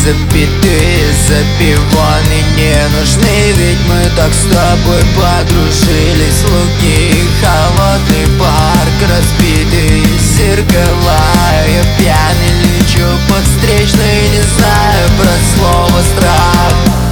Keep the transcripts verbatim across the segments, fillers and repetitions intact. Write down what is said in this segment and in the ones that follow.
запятые запиваны не нужны, ведь мы так с тобой подружились. Луки, холодный парк, разбитые зеркала. Я пьяный лечу под встречный, не знаю про слово страх.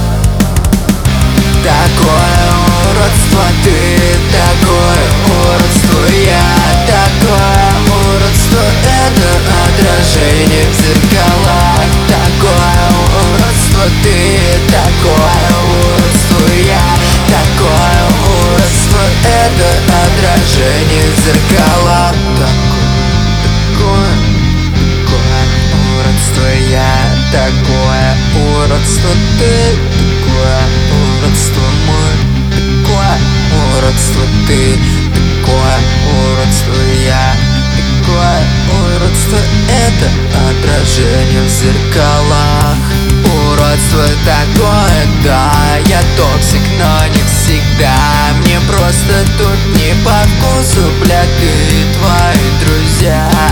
Такое уродство ты, такое уродство я, такое уродство это отражение в зеркалах. Такое уродство ты, такое уродство я, такое уродство это отражение в зеркалах. Такое, такое, такое уродство я, такое уродство ты, такое уродство мы, такое уродство ты, такое уродство я, такое уродство это отражение в зеркалах. Уродство такое, да, я токсик, но не всегда. Мне просто тут не по вкусу, бля, ты и твои друзья.